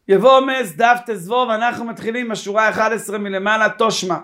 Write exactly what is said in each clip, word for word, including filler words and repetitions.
יבוא אמס דף תזבוב, ואנחנו מתחילים בשורה אחת עשרה מלמעלה, תושמה.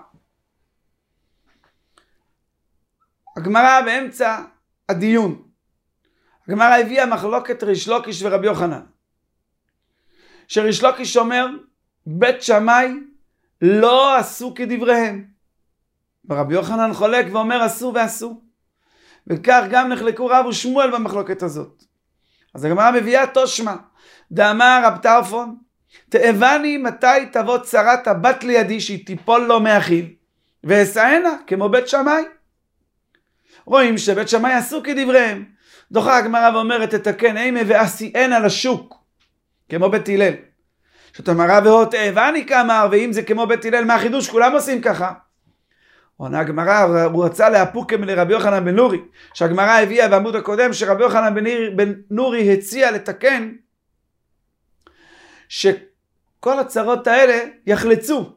הגמרא באמצע הדיון. הגמרא הביאה מחלוקת ריש לוקיש ורבי יוחנן. שריש לוקיש אומר, בית שמאי לא עשו כדבריהם. ורבי יוחנן חולק ואומר עשו ועשו. וכך גם נחלקו רב ושמואל במחלוקת הזאת. אז הגמרא מביאה תושמה. דאמר רב טרפון, תאבני מתי תבוא צרת הבת לידי שהיא תיפול לו מאחיו, ואסענה כמו בית שמאי. רואים שבית שמאי עשו כדבריהם. דוחה הגמרא ואומרת תתקן אימה ועשיענה לשוק כמו בית הלל. שתאמרה והוא תאבני כאמר, ואם זה כמו בית הלל מה החידוש? כולם עושים ככה. עונה הגמרא, הוא רצה להפוקם לרבי יוחנן בן נורי, שהגמרא הביאה בעמוד הקודם שרבי יוחנן בן נורי הציע לתקן שכל הצרות האלה יחלצו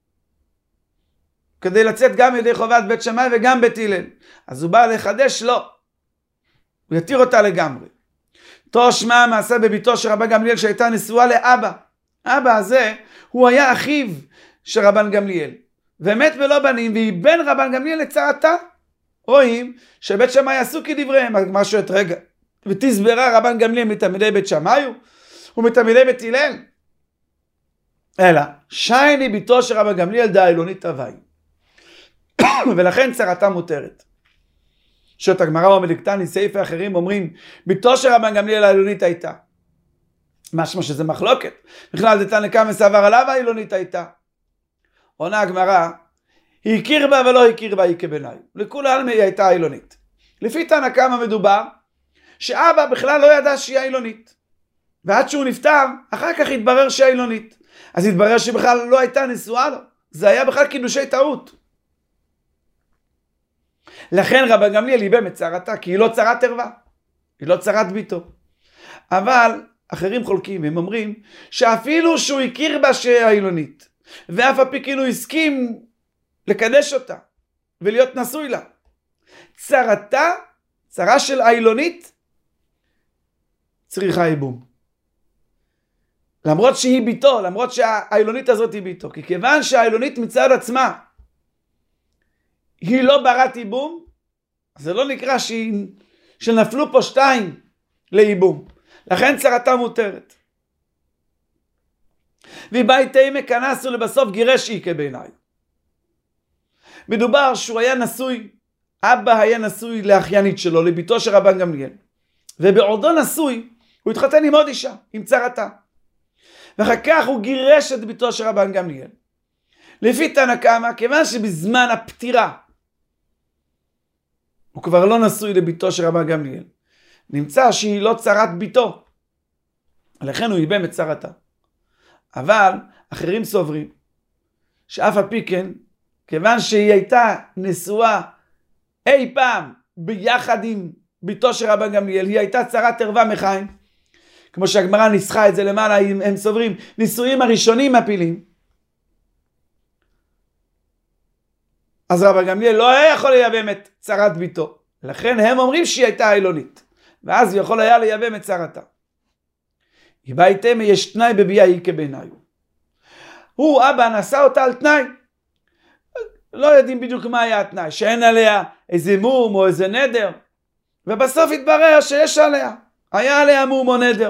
כדי לצאת גם ידי חובת בית שמאי וגם בית הלל. אז הוא בא לחדש, לא, הוא יתיר אותה לגמרי. תושמה מעשה בביתו של רבן גמליאל שהייתה נשואה לאבא. אבא הזה הוא היה אחיו של רבן גמליאל, ומת בלא בנים, והיא בן רבן גמליאל לצרתה. רואים שבית שמאי עשו כדבריהם. הגמרא שואלת רגע, ותסברה רבן גמליאל מתלמידי בית שמאי ומתלמידי בית הלל? אלא שייני ביתו של רבן גמליאל דאילונית הווי, ולכן צרתה מותרת. שואלת הגמרא ומליקתני סעיפי אחרים אומרים ביתו של רבן גמליאל האילונית הייתה. משמע שזה מחלוקת, בכלל דתנא קמא סבר עליו האילונית הייתה. עונה הגמרא, היא הכיר בה ולא הכיר בה היא כביניים, לכולם היא הייתה אילונית. לפי תנא קמא מדובר שאבא בכלל לא ידע שהיא אילונית, ועד שהוא נפטר אחר כך התברר שהיא אילונית. אז התברר שבכלל לא הייתה נשואה לו, זה היה בכלל קידושי טעות. לכן רבן גמליאל ייבם את צרתה, כי היא לא צרת ערווה, היא לא צרת ביתו. אבל אחרים חולקים, הם אומרים שאפילו שהוא הכיר בה שהיא אילונית, ואף על פי כן הוא הסכים לקדש אותה ולהיות נשוי לה, צרתה, צרה של האילונית, צריכה ייבום. למרות שהיא ביתו, למרות שהאילונית הזאת היא ביתו, כי כיוון שהאילונית מצד עצמה היא לא ברת ייבום, זה לא נקרא שהיא, שנפלו פה שתיים לייבום, לכן צרתה מותרת. וביתי מכנסו לבסוף גירש אי כבעיניי. מדובר שהוא היה נשוי, אבא היה נשוי לאחיינית שלו, לביתו של רבן גמליאל, ובעודו נשוי הוא התחתן עם עוד אישה, עם צרתה, ואחר כך הוא גירש את ביתו של רבן גמליאל. לפי תנא קמא, כיוון שבזמן הפטירה הוא כבר לא נשוי לביתו של רבן גמליאל, נמצא שהיא לא צרת ביתו, לכן הוא ייבם את צרתה. אבל אחרים סוברים שאף על פי כן, כיוון שהיא הייתה נשואה אי פעם ביחד עם ביתו של רבן גמליאל, היא הייתה צרת ערווה מחיים, כמו שהגמרא ניסחה את זה למעלה, הם סוברים נישואים הראשונים מפילים. אז רבן גמליאל לא היה יכול לייבם את צרת ביתו, לכן הם אומרים שהיא הייתה אילונית, ואז הוא יכול היה לייבם את צרתה. יבייתם יש תנאי בביאה היא כבעיניי. הוא אבא נשא אותה על תנאי, לא יודעים בדיוק מה היה התנאי, שאין עליה איזה מום או איזה נדר, ובסוף התברר שיש עליה, היה עליה מום או נדר.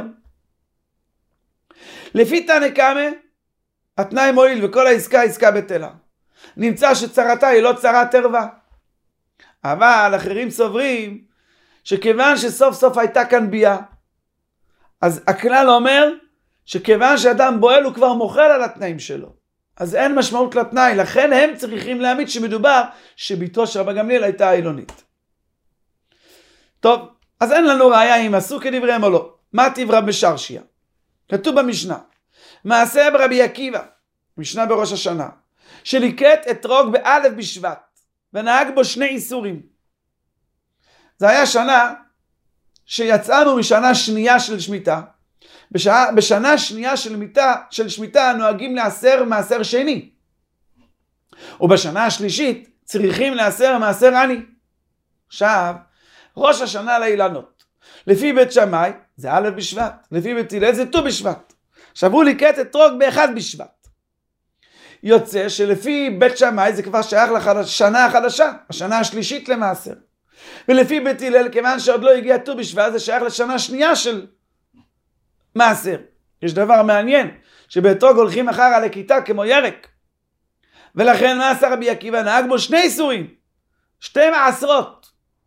לפי תנא קמא התנאי מועיל וכל העסקה עסקה בטלה, נמצא שצרתה היא לא צרת ערווה. אבל אחרים סוברים שכיוון שסוף סוף הייתה כאן ביאה, אז הכלל אומר שכיוון שאדם בועל הוא כבר מוחל על התנאים שלו, אז אין משמעות לתנאי, לכן הם צריכים להעמיד שמדובר שביתו של רבן גמליאל הייתה אילונית. טוב, אז אין לנו ראיה אם עשו כדבריהם או לא. מה תברא בשרשיה? כתוב במשנה, מעשה ברבי עקיבא, משנה בראש השנה, שליקט אתרוג באלף בשבט ונהג בו שני איסורים. זה היה שנה שיצאנו משנה שנייה של שמיטה. בשנה, בשנה שנייה של מיטה, של שמיטה נוהגים לעשר מעשר שני, ובשנה השלישית צריכים לעשר מעשר עני. עכשיו ראש השנה לאילנות לפי בית שמאי זה א' בשבט, לפי בית הלל זה ט"ו בשבט. שברו לי קט אתרוג באחד בשבט. יוצא שלפי בית שמאי זה כבר שייך לשנה החדשה, השנה השלישית למעשר. ולפי בית הלל, כיוון שעוד לא הגיע ט"ו בשבט, זה שייך לשנה שנייה של מעשר. יש דבר מעניין, שבאתרוג הולכים אחר לכיתה כמו ירק. ולכן מה עשה רבי עקיבא? נהג בו שני איסורים, שתי מעשרות.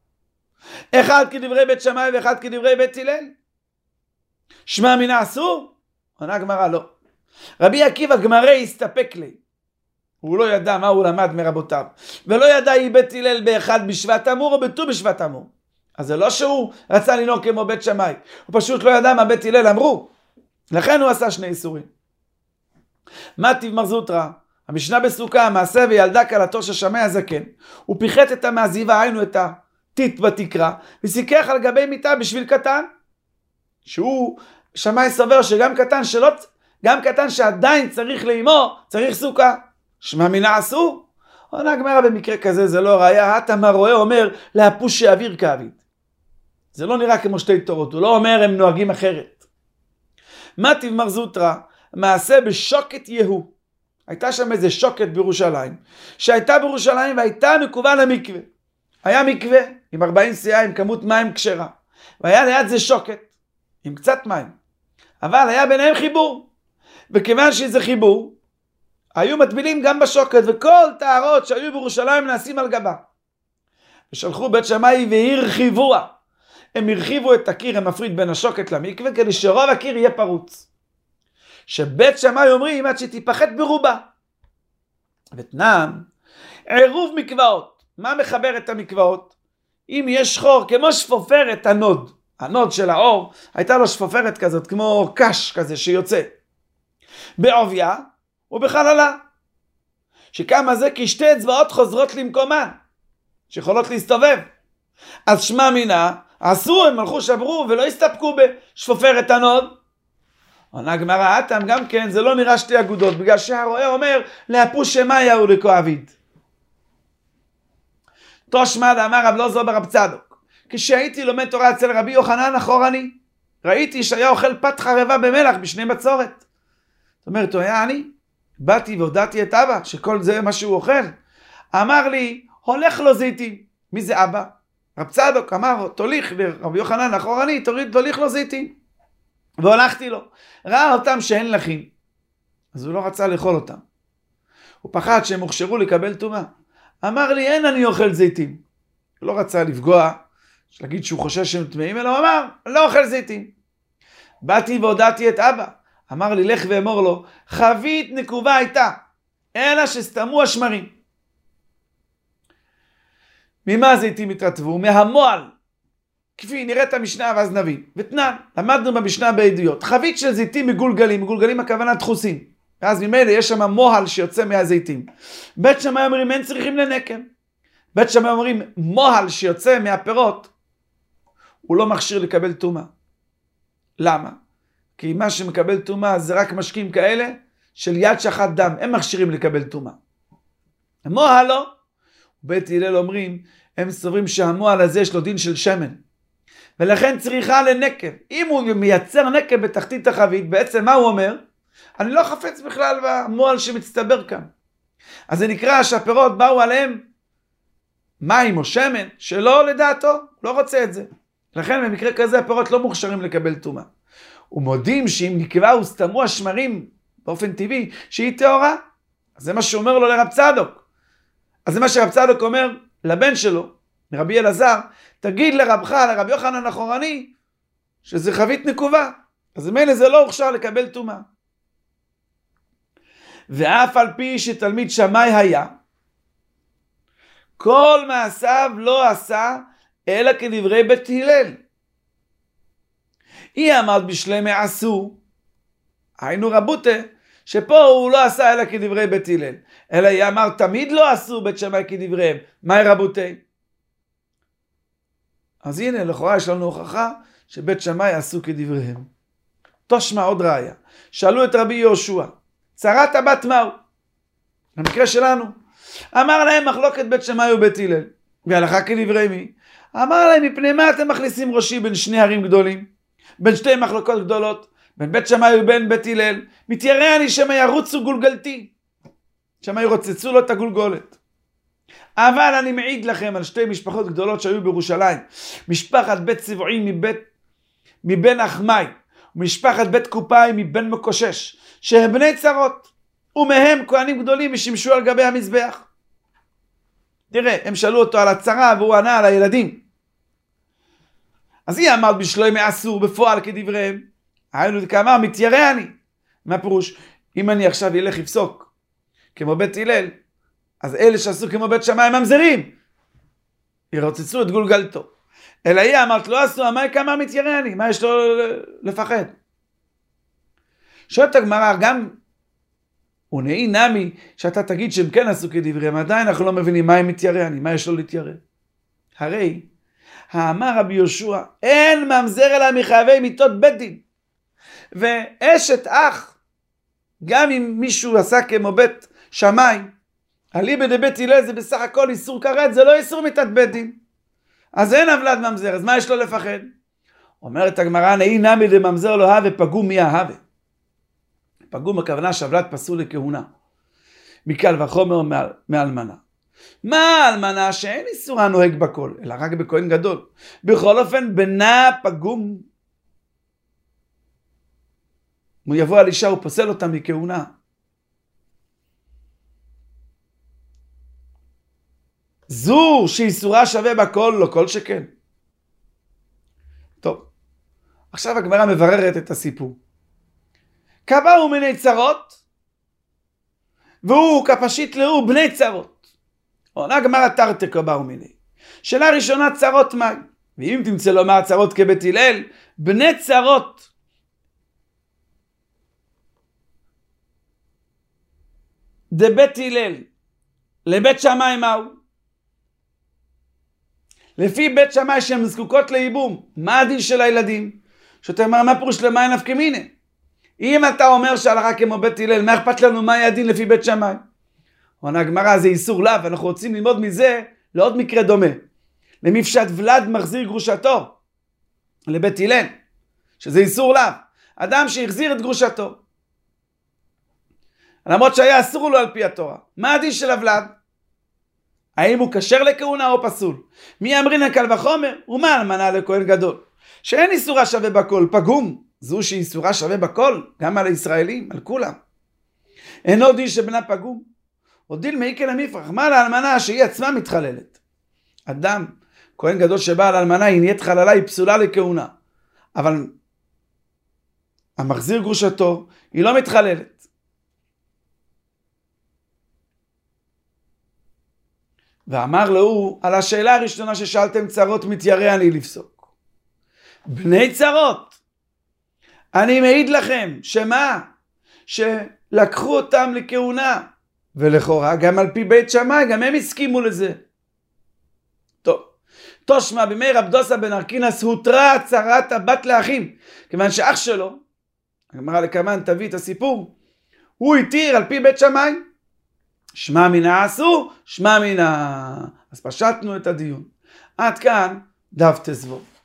אחד כדברי בית שמאי ואחד כדברי בית הלל. שמע מינה אסור? עונה גמרא לא. רבי עקיבא גמרי הסתפק לי. הוא לא ידע מה הוא למד מרבותיו. ולא ידע היא בית הלל באחד בשבט אמור או בט"ו בשבט אמור. אז זה לא שהוא רצה לנהוג כמו בית שמאי. הוא פשוט לא ידע מה בית הלל אמרו. לכן הוא עשה שני איסורים. מה טיב מר זוטרא? המשנה בסוכה, המעשה וילדה כלתו של שמאי הזקן. הוא פיחת את המעזיבה, היינו את הטיט בתקרה, וסיכך על גבי מיטה בשביל קטן. שהוא, שמאי סובר שגם קטן שלא, גם קטן שעדיין צריך לאמו, צריך סוכה. שמע מינה אסור? עונה גמרא במקרה כזה זה לא ראיה. התמר רואה אומר להפוש שאוויר כאביד. זה לא נראה כמו שתי תורות, הוא לא אומר הם נוהגים אחרת. מה טיב מר זוטרא? מעשה בשוקת יהוא. הייתה שם איזה שוקת בירושלים, שהייתה בירושלים והייתה נקובה למקווה. היה מקווה עם ארבעים סאה עם כמות מים כשרה, והיה ליד זה שוקת עם קצת מים, אבל היה ביניהם חיבור, וכיוון שזה חיבור היו מטבילים גם בשוקת, וכל טהרות שהיו בירושלים נעשים על גבה. ושלחו בית שמאי והרחיבוה. הם הרחיבו את הקיר המפריד בין השוקת למקווה, כדי שרוב הקיר יהיה פרוץ. שבית שמאי אומרים עד שתיפחת ברובה. ותנן, עירוב מקוואות. מה מחבר את המקוואות? אם יש חור כמו שפופרת הנוד, הנוד של האור, הייתה לו שפופרת כזאת, כמו קש כזה שיוצא. בעוביה ובחללה. שכמה זה כשתי אצבעות חוזרות למקומן, שיכולות להסתובב. אז שמע מינה, עשו, הם הלכו שברו ולא הסתפקו בשפופרת הנוד. עונה גמרא, אתם גם כן, זה לא נראה שתי אגודות, בגלל שהרואה אומר, להפוש שמאי הוא לכואביד. תושמע דאמר רב לא זו ברב צדוק. כשהייתי לומד תורה אצל רבי יוחנן אחורני, ראיתי שהיה אוכל פת חרבה במלח בשני מצורת. זאת אומרת, הוא היה אני, באתי והודעתי את אבא, שכל זה מה שהוא אוכל. אמר לי, הולך לו זיתים. מי זה אבא? רב צדוק אמר, תוליך לרבי יוחנן אחורני, תוריד, תוליך לו זיתים. והולכתי לו, ראה אותם שאין לחים, אז הוא לא רצה לאכול אותם. הוא פחד שהם הוכשרו לקבל טומאה. אמר לי, אין אני אוכל זיתים. הוא לא רצה לפגוע, להגיד שהוא חושש שהם טמאים, אלא הוא אמר, לא אוכל זיתים. באתי והודעתי את אבא. אמר לי, לך ואמור לו, חבית נקובה הייתה, אלא שסתמו השמרים. ממה הזיתים התרטבו? מהמועל. כפי נראית המשנה ואז נבין. ותנן, למדנו במשנה בעדויות. חבית של זיתים מגולגלים, מגולגלים הכוונה דחוסים. ואז ממילא יש שם מוהל שיוצא מהזיתים. בית שמאי אומרים אין צריכים לנקם. בית שמאי אומרים מוהל שיוצא מהפירות, הוא לא מכשיר לקבל טומאה. למה? כי מה שמקבל טומאה זה רק משקים כאלה של יד שחת דם. הם מכשירים לקבל טומאה. מוהל לא. בית הלל אומרים, הם סוברים שהמוהל הזה יש לו דין של שמן. ולכן צריכה לנקב. אם הוא מייצר נקב בתחתית החבית, בעצם מה הוא אומר? אני לא חפץ בכלל במועל שמצטבר כאן. אז זה נקרא שהפירות באו עליהם מים או שמן, שלא לדעתו, לא רוצה את זה. לכן במקרה כזה הפירות לא מוכשרים לקבל טומאה. ומודים שאם נקבע וסתמו השמרים באופן טבעי, שהיא טהורה. אז זה מה שאומר לו לרב צדוק. אז זה מה שרב צדוק אומר לבן שלו, מרבי אלעזר, תגיד לרבך, לרבי יוחנן אחורני, שזה חבית נקובה. אז מילא זה לא הוכשר לקבל טומאה. ואף על פי שתלמיד שמאי היה, כל מעשיו לא עשה, אלא כדברי בית הלל. היא עמד בשלמי עשו, היינו רבותה, שפה הוא לא עשה אלא כדברי בית הלל. אלא היא אמר, תמיד לא עשו בית שמאי כדבריהם. מהי רבותי? אז הנה, לכאורה יש לנו הוכחה שבית שמאי עשו כדבריהם. תושמע עוד ראיה. שאלו את רבי יהושע, צרת הבת מהו? במקרה שלנו. אמר להם מחלוקת בית שמאי ובית הלל. והלכה כדברי מי? אמר להם, מפני מה אתם מכניסים ראשי בין שני ערים גדולים? בין שתי מחלוקות גדולות? בין בית שמאי ובין בית הלל, מתיירא אני שמא ירוצו גולגלתי, שמא ירוצצו לו את הגולגולת. אבל אני מעיד לכם על שתי משפחות גדולות שהיו בירושלים, משפחת בית צבעי מבית, מבן אחמי, ומשפחת בית קופאי מבן מקושש, שהם בני צרות, ומהם כהנים גדולים ושימשו על גבי המזבח. תראה, הם שאלו אותו על הצרה והוא ענה על הילדים. אז היא אמרת בשלוימי אסור בפועל כדבריהם, היינו כאמר מתיירא אני. מה פירוש? אם אני עכשיו ילך לפסוק כמו בית הלל, אז אלה שעשו כמו בית שמאי ממזרים, ירוצצו את גולגלתו. אלא היא אמרת לא עשו, מה כאמר מתיירא אני? מה יש לו לפחד? שואלת הגמרא, גם ונהי נמי שאתה תגיד שהם כן עשו כדבריהם, עדיין אנחנו לא מבינים מה הם מתיירא אני, מה יש לו להתיירא? הרי האמר רבי יהושע, אין ממזר אלא מחייבי מיתות בית דין. ואשת אח, גם אם מישהו עשה כמו בית שמאי, אליבא דבית הלל זה בסך הכל איסור כרת, זה לא איסור מיתת בית דין. אז אין עוולת ממזר, אז מה יש לו לפחד? אומרת הגמרא, נהי נמי דממזר לא הווה פגום מי ההווה. פגום הכוונה שעוולת פסול לכהונה. מקל וחומר מאלמנה. מה אלמנה שאין איסורה נוהג בכל, אלא רק בכהן גדול. בכל אופן בנה פגום. הוא יבוא על אישה ופוסל אותה מכהונה. זו שאיסורה שווה בכל, לא כל שכן. טוב, עכשיו הגמרא מבררת את הסיפור. כבאו מיני צרות, והוא כפשיט לאו בני צרות. עונה גמרא תרתי כבאו מיני. שאלה ראשונה צרות מה? ואם תמצא לומר צרות כבית הלל, בני צרות. דבית הלל, לבית שמאי מהו? לפי בית שמאי שהן זקוקות לייבום, מה הדין של הילדים? שאתה אומר, מה פירוש למאי נפקא מינה? אם אתה אומר שהלכה כמו בית הלל, מה אכפת לנו מה יהיה הדין לפי בית שמאי? עונה הגמרא, זה איסור לאו, ואנחנו רוצים ללמוד מזה לעוד מקרה דומה. למפשט ולד מחזיר גרושתו לבית הלל, שזה איסור לאו. אדם שהחזיר את גרושתו, למרות שהיה אסור לו על פי התורה. מה הדין של הוולד? האם הוא כשר לכהונה או פסול? מי אמרינן קל וחומר? ומה אלמנה לכהן גדול? שאין איסורה שווה בכל, פגום. זו שאיסורה שווה בכל, גם על הישראלים, על כולם. אינו דין שבנה פגום. או דין מעיקל המפרח, מה לאלמנה שהיא עצמה מתחללת? אדם, כהן גדול שבא על אלמנה, היא נהיית חללה, היא פסולה לכהונה. אבל המחזיר גרושתו, היא לא מתחללת. ואמר לו, על השאלה הראשונה ששאלתם צרות מתיירא אני לפסוק. בני צרות, אני מעיד לכם, שמה? שלקחו אותם לכהונה, ולכאורה גם על פי בית שמאי, גם הם הסכימו לזה. טוב, תושמע בימי רב דוסא בן ארקינס הותרה צרת הבת לאחים, כיוון שאח שלו, הגמרא לקמן תביא את הסיפור, הוא התיר על פי בית שמאי, שמע מינה עשו, שמע מינה. אז פשטנו את הדיון. עד כאן דף תזבו.